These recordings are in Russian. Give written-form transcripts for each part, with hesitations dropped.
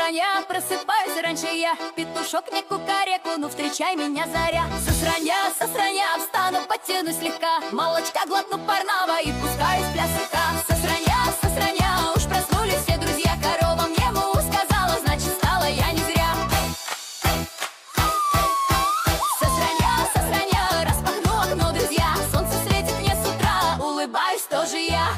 Сосраня, просыпаюсь раньше я, петушок не кукареку, ну встречай меня заря. Сосраня, встану, подтянусь слегка, молочка глотну парного и пускаюсь в плясика. Сосраня, уж проснулись все друзья, корова мне му сказала, значит стала я не зря. Сосраня, распахну окно, друзья, солнце светит мне с утра, улыбаюсь тоже я.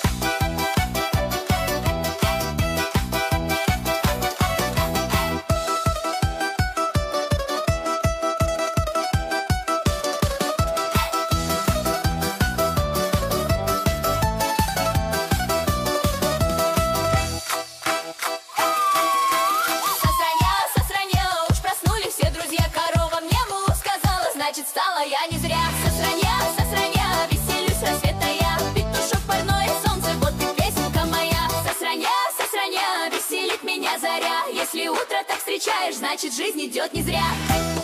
Значит, стала я не зря. Сосраня, веселюсь, рассвета я, петушок парной, солнце, вот и песенка моя. Сосраня, веселит меня заря. Если утро так встречаешь, значит, жизнь идет не зря.